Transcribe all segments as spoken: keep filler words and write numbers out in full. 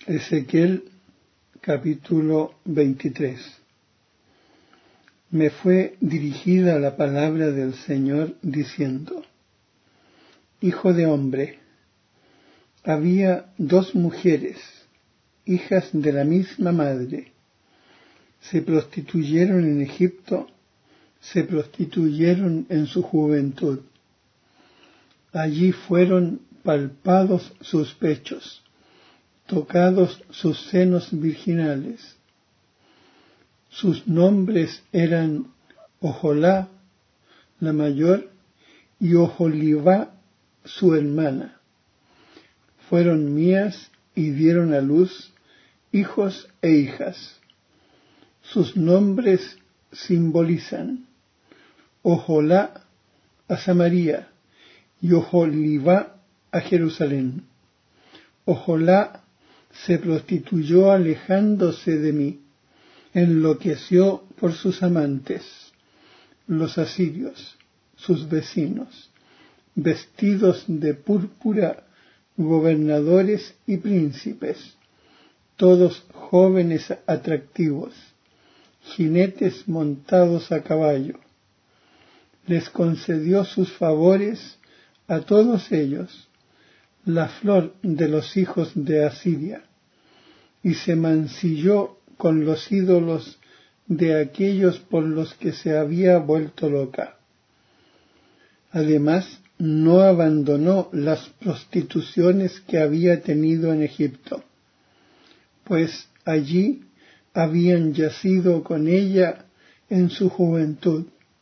Ezequiel capítulo veintitrés. Me fue dirigida la palabra del Señor diciendo: Hijo de hombre, había dos mujeres, hijas de la misma madre. Se prostituyeron en Egipto, se prostituyeron en su juventud. Allí fueron palpados sus pechos, tocados sus senos virginales. Sus nombres eran Ojolá, la mayor, y Oholibá, su hermana. Fueron mías y dieron a luz hijos e hijas. Sus nombres simbolizan Ojolá a Samaria y Oholibá a Jerusalén. Ojolá se prostituyó alejándose de mí, enloqueció por sus amantes, los asirios, sus vecinos, vestidos de púrpura, gobernadores y príncipes, todos jóvenes atractivos, jinetes montados a caballo. Les concedió sus favores a todos ellos, la flor de los hijos de Asiria, y se mancilló con los ídolos de aquellos por los que se había vuelto loca. Además, no abandonó las prostituciones que había tenido en Egipto, pues allí habían yacido con ella en su juventud,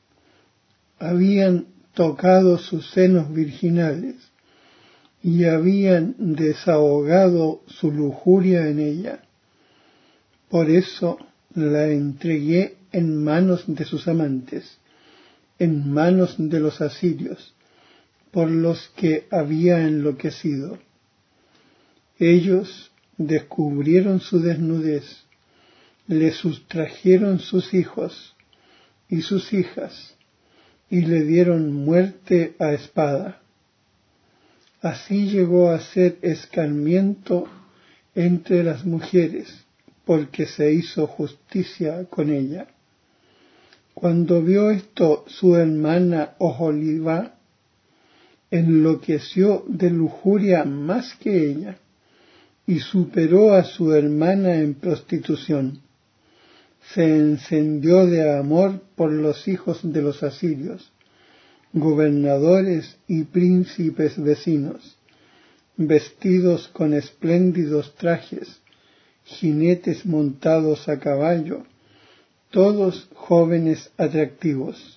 habían tocado sus senos virginales y habían desahogado su lujuria en ella. Por eso la entregué en manos de sus amantes, en manos de los asirios, por los que había enloquecido. Ellos descubrieron su desnudez, le sustrajeron sus hijos y sus hijas, y le dieron muerte a espada. Así llegó a ser escarmiento entre las mujeres, porque se hizo justicia con ella. Cuando vio esto su hermana Oholibá, enloqueció de lujuria más que ella, y superó a su hermana en prostitución. Se encendió de amor por los hijos de los asirios, gobernadores y príncipes vecinos, vestidos con espléndidos trajes, jinetes montados a caballo, todos jóvenes atractivos.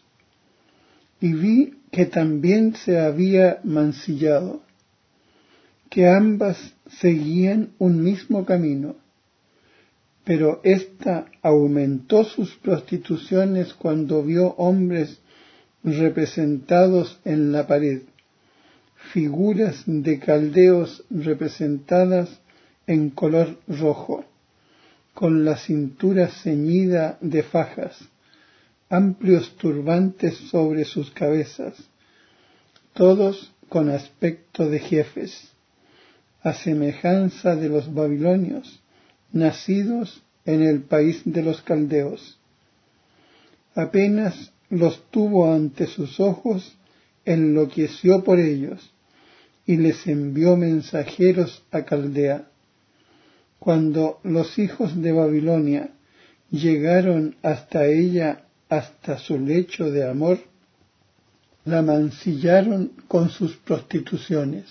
Y vi que también se había mancillado, que ambas seguían un mismo camino, pero ésta aumentó sus prostituciones cuando vio hombres representados en la pared, figuras de caldeos representadas en color rojo, con la cintura ceñida de fajas, amplios turbantes sobre sus cabezas, todos con aspecto de jefes, a semejanza de los babilonios, nacidos en el país de los caldeos. Apenas los tuvo ante sus ojos, enloqueció por ellos, y les envió mensajeros a Caldea. Cuando los hijos de Babilonia llegaron hasta ella, hasta su lecho de amor, la mancillaron con sus prostituciones.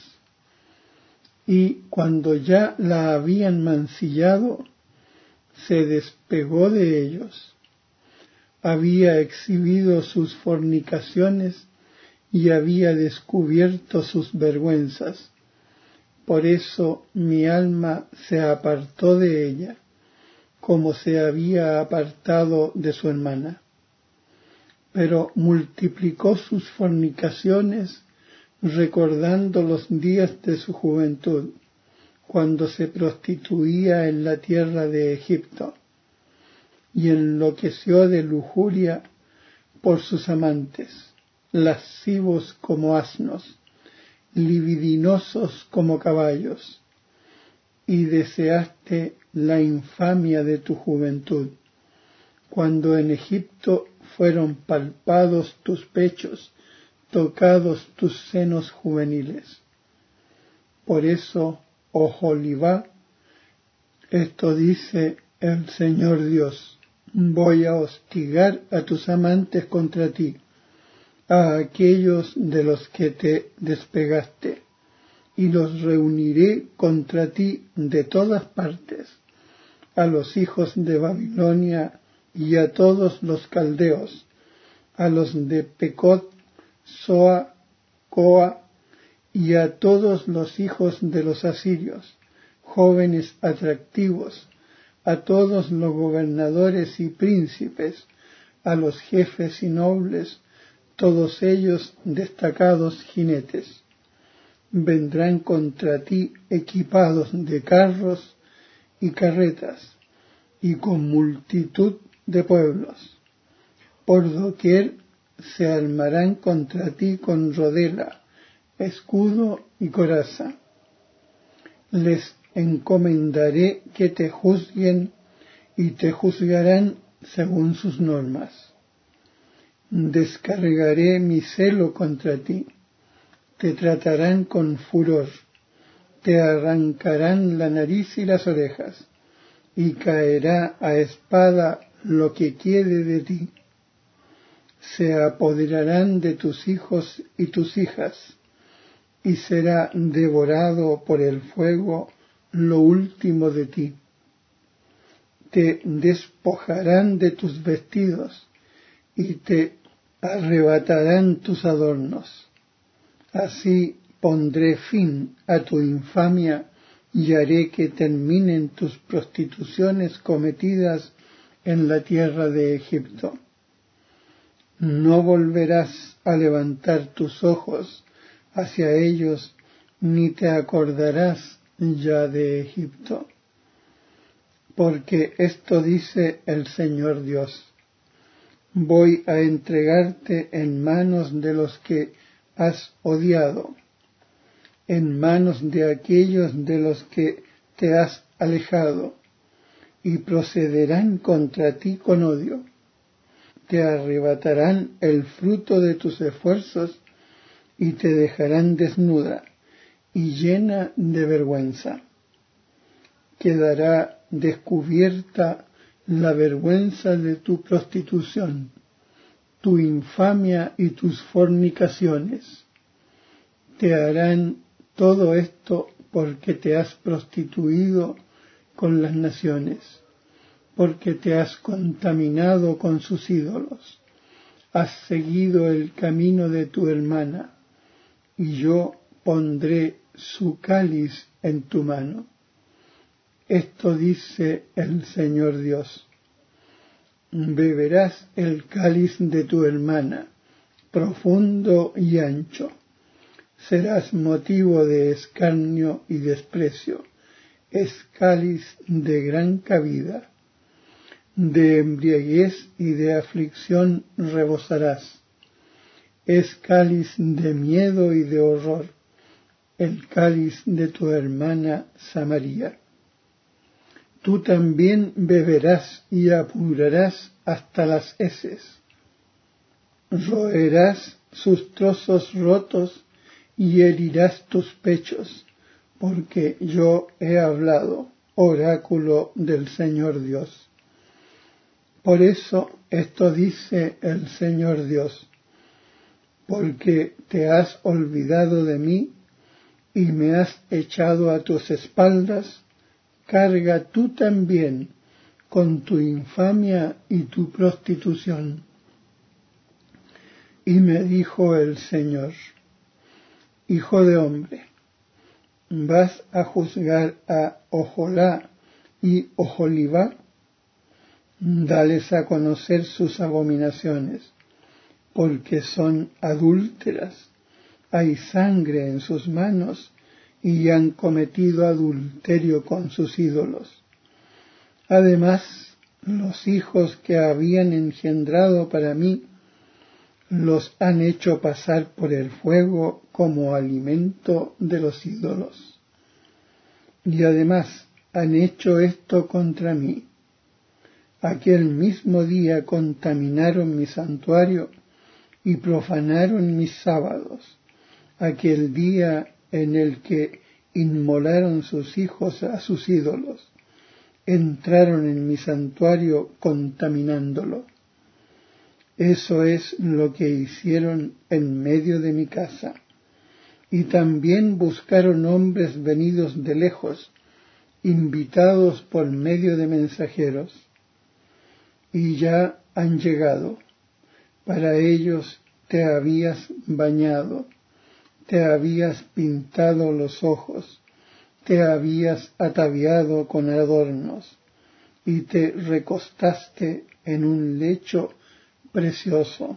Y cuando ya la habían mancillado, se despegó de ellos. Había exhibido sus fornicaciones y había descubierto sus vergüenzas. Por eso mi alma se apartó de ella, como se había apartado de su hermana. Pero multiplicó sus fornicaciones, recordando los días de su juventud, cuando se prostituía en la tierra de Egipto, y enloqueció de lujuria por sus amantes, lascivos como asnos, libidinosos como caballos, y deseaste la infamia de tu juventud, cuando en Egipto fueron palpados tus pechos, tocados tus senos juveniles. Por eso, Oholibá, esto dice el Señor Dios: voy a hostigar a tus amantes contra ti, a aquellos de los que te despegaste, y los reuniré contra ti de todas partes, a los hijos de Babilonia y a todos los caldeos, a los de Pecod, Soa, Coa, y a todos los hijos de los asirios, jóvenes atractivos, a todos los gobernadores y príncipes, a los jefes y nobles, todos ellos destacados jinetes. Vendrán contra ti equipados de carros y carretas, y con multitud de pueblos. Por doquier se armarán contra ti con rodela, escudo y coraza. Les encomendaré que te juzguen y te juzgarán según sus normas. Descargaré mi celo contra ti, te tratarán con furor, te arrancarán la nariz y las orejas, y caerá a espada lo que quede de ti. Se apoderarán de tus hijos y tus hijas, y será devorado por el fuego lo último de ti. Te despojarán de tus vestidos, y te arrebatarán tus adornos. Así pondré fin a tu infamia y haré que terminen tus prostituciones cometidas en la tierra de Egipto. No volverás a levantar tus ojos hacia ellos, ni te acordarás ya de Egipto. Porque esto dice el Señor Dios: voy a entregarte en manos de los que has odiado, en manos de aquellos de los que te has alejado, y procederán contra ti con odio. Te arrebatarán el fruto de tus esfuerzos y te dejarán desnuda y llena de vergüenza. Quedará descubierta la vergüenza de tu prostitución, tu infamia y tus fornicaciones. Te harán todo esto porque te has prostituido con las naciones, porque te has contaminado con sus ídolos, has seguido el camino de tu hermana, y yo pondré su cáliz en tu mano. Esto dice el Señor Dios: beberás el cáliz de tu hermana, profundo y ancho. Serás motivo de escarnio y desprecio. Es cáliz de gran cabida. De embriaguez y de aflicción rebosarás. Es cáliz de miedo y de horror, el cáliz de tu hermana Samaria. Tú también beberás y apurarás hasta las heces. Roerás sus trozos rotos y herirás tus pechos, porque yo he hablado, oráculo del Señor Dios. Por eso esto dice el Señor Dios: porque te has olvidado de mí y me has echado a tus espaldas, carga tú también con tu infamia y tu prostitución. Y me dijo el Señor: hijo de hombre, ¿vas a juzgar a Ojolá y Oholibá? Dales a conocer sus abominaciones, porque son adúlteras, hay sangre en sus manos y han cometido adulterio con sus ídolos. Además, los hijos que habían engendrado para mí los han hecho pasar por el fuego como alimento de los ídolos. Y además han hecho esto contra mí. Aquel mismo día contaminaron mi santuario y profanaron mis sábados, aquel día en el que inmolaron sus hijos a sus ídolos, entraron en mi santuario contaminándolo. Eso es lo que hicieron en medio de mi casa. Y también buscaron hombres venidos de lejos, invitados por medio de mensajeros. Y ya han llegado. Para ellos te habías bañado, te habías pintado los ojos, te habías ataviado con adornos, y te recostaste en un lecho precioso.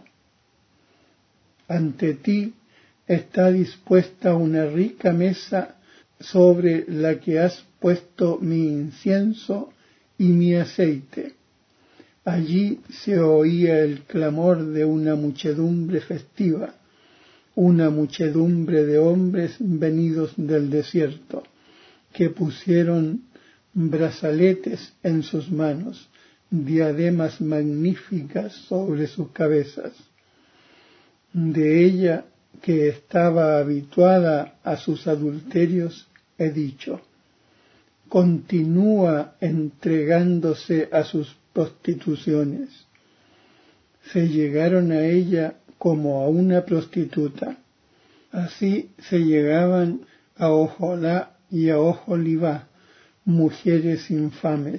Ante ti está dispuesta una rica mesa sobre la que has puesto mi incienso y mi aceite. Allí se oía el clamor de una muchedumbre festiva, una muchedumbre de hombres venidos del desierto, que pusieron brazaletes en sus manos, diademas magníficas sobre sus cabezas. De ella, que estaba habituada a sus adulterios, he dicho, continúa entregándose a sus prostituciones. Se llegaron a ella como a una prostituta. Así se llegaban a Oholá y a Oholibá, mujeres infames.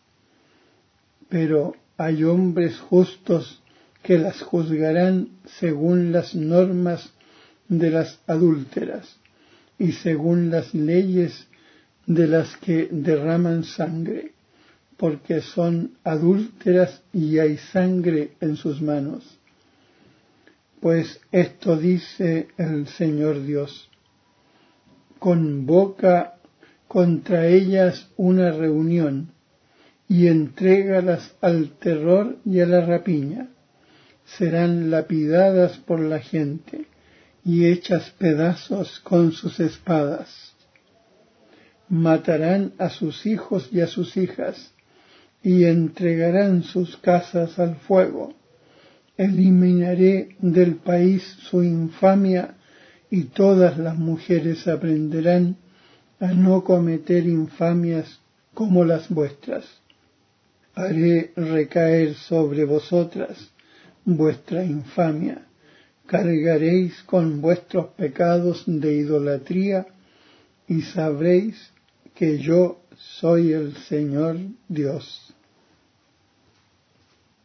Pero hay hombres justos que las juzgarán según las normas de las adúlteras y según las leyes de las que derraman sangre, porque son adúlteras y hay sangre en sus manos. Pues esto dice el Señor Dios: convoca contra ellas una reunión y entrégalas al terror y a la rapiña. Serán lapidadas por la gente y hechas pedazos con sus espadas. Matarán a sus hijos y a sus hijas y entregarán sus casas al fuego. Eliminaré del país su infamia y todas las mujeres aprenderán a no cometer infamias como las vuestras. Haré recaer sobre vosotras vuestra infamia, cargaréis con vuestros pecados de idolatría y sabréis que yo soy el Señor Dios.